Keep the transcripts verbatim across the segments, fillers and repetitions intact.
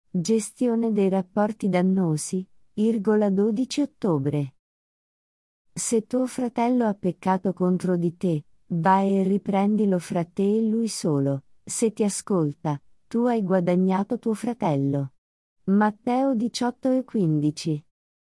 Gestione dei rapporti dannosi, dodici ottobre. Se tuo fratello ha peccato contro di te, vai e riprendilo fra te e lui solo. Se ti ascolta, tu hai guadagnato tuo fratello. Matteo diciotto e quindici.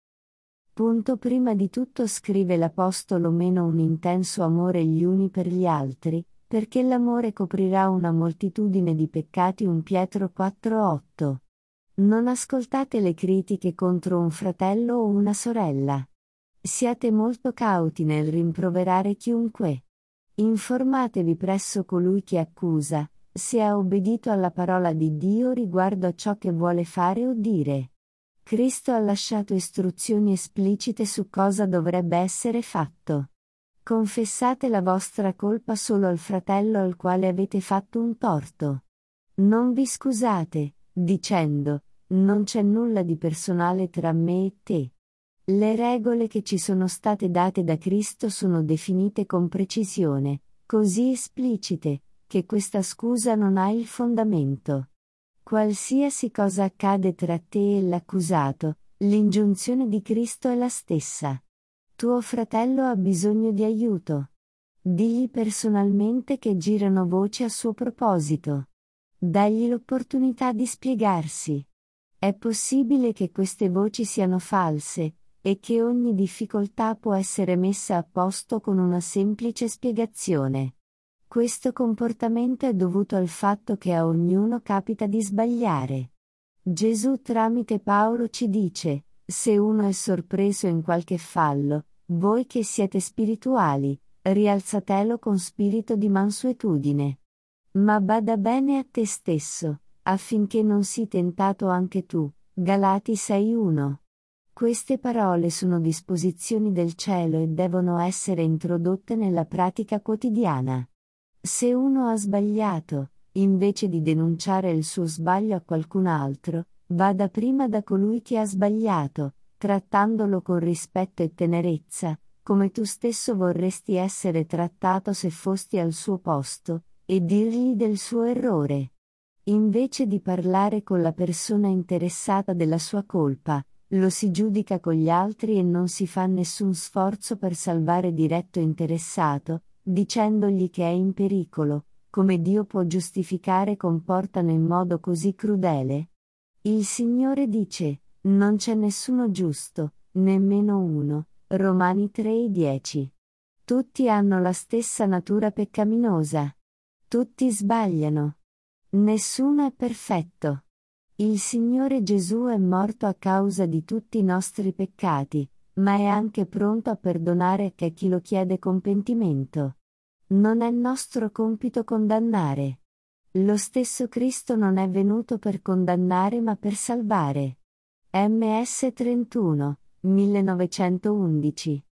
Punto Prima di tutto scrive l'Apostolo meno un intenso amore gli uni per gli altri, perché l'amore coprirà una moltitudine di peccati. primo Pietro quattro otto. Non ascoltate le critiche contro un fratello o una sorella. Siate molto cauti nel rimproverare chiunque. Informatevi presso colui che accusa, se ha obbedito alla parola di Dio riguardo a ciò che vuole fare o dire. Cristo ha lasciato istruzioni esplicite su cosa dovrebbe essere fatto. Confessate la vostra colpa solo al fratello al quale avete fatto un torto. Non vi scusate, dicendo, non c'è nulla di personale tra me e te. Le regole che ci sono state date da Cristo sono definite con precisione, così esplicite, che questa scusa non ha il fondamento. Qualsiasi cosa accade tra te e l'accusato, l'ingiunzione di Cristo è la stessa. Tuo fratello ha bisogno di aiuto. Digli personalmente che girano voci a suo proposito. Dagli l'opportunità di spiegarsi. È possibile che queste voci siano false, e che ogni difficoltà può essere messa a posto con una semplice spiegazione. Questo comportamento è dovuto al fatto che a ognuno capita di sbagliare. Gesù tramite Paolo ci dice, se uno è sorpreso in qualche fallo, voi che siete spirituali, rialzatelo con spirito di mansuetudine. Ma bada bene a te stesso, affinché non sii tentato anche tu. Galati sei uno. Queste parole sono disposizioni del cielo e devono essere introdotte nella pratica quotidiana. Se uno ha sbagliato, invece di denunciare il suo sbaglio a qualcun altro, vada prima da colui che ha sbagliato, trattandolo con rispetto e tenerezza, come tu stesso vorresti essere trattato se fosti al suo posto, e dirgli del suo errore. Invece di parlare con la persona interessata della sua colpa, lo si giudica con gli altri e non si fa nessun sforzo per salvare diretto interessato, dicendogli che è in pericolo. Come Dio può giustificare comportano in modo così crudele? Il Signore dice, non c'è nessuno giusto, nemmeno uno. Romani tre dieci. Tutti hanno la stessa natura peccaminosa. Tutti sbagliano. Nessuno è perfetto. Il Signore Gesù è morto a causa di tutti i nostri peccati, ma è anche pronto a perdonare a chi lo chiede con pentimento. Non è nostro compito condannare. Lo stesso Cristo non è venuto per condannare ma per salvare. M S trentuno, millenovecentoundici.